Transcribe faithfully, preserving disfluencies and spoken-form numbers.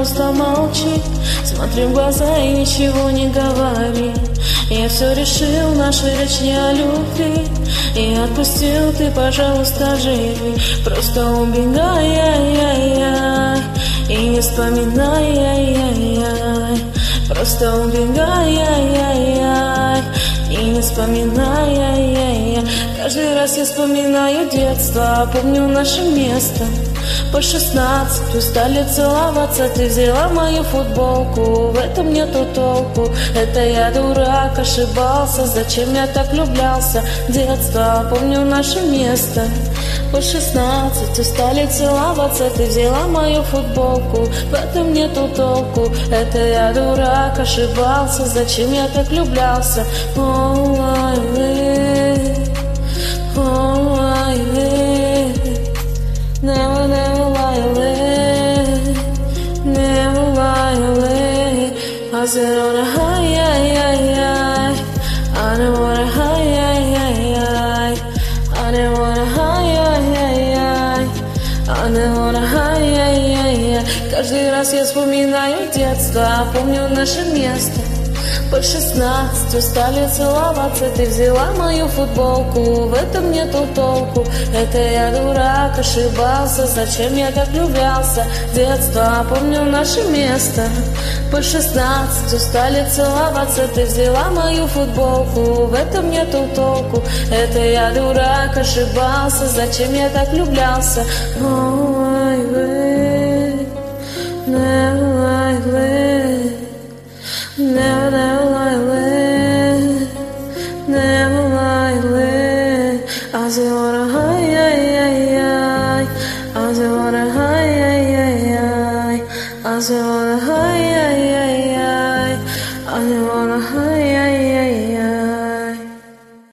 пожалуйста, молчи. Смотри в глаза и ничего не говори. Я все решил, наша речь не о любви. И отпустил, ты, пожалуйста, живи. Просто убегай, яй, яй, яй, и не вспоминай, яй, яй, яй. Просто убегай, яй, яй, яй, и не вспоминай, яй, яй, яй. Каждый раз я вспоминаю детство, помню наше место. По шестнадцать устали целоваться, ты взяла мою футболку, в этом нету толку. Это я дурак, ошибался, зачем я так влюблялся? Детство, помню наше место. По шестнадцать устали целоваться, ты взяла мою футболку, в этом нету толку. Это я дурак, ошибался, зачем я так влюблялся? Oh, I live, oh, I live. Never, never lie, live. Never lie, live. I said on a high, high, high, high. I don't wanna high, high, high, high. I don't wanna high, high, high, high. I don't wanna high, high, high, high. Каждый раз я вспоминаю детство, помню наше место. По шестнадцать устали целоваться, ты взяла мою футболку, в этом нету толку. Это я дурак, ошибался, зачем я так влюблялся? Детство, помню наше место. По шестнадцать устали целоваться, ты взяла мою футболку, в этом нету толку. Это я дурак, ошибался, зачем я так влюблялся? Oh, I live, never I live. Never, never lie, live. Never lie, live. I just wanna high, high, high, high. I just wanna high, high, high, high. I just wanna high, high, high.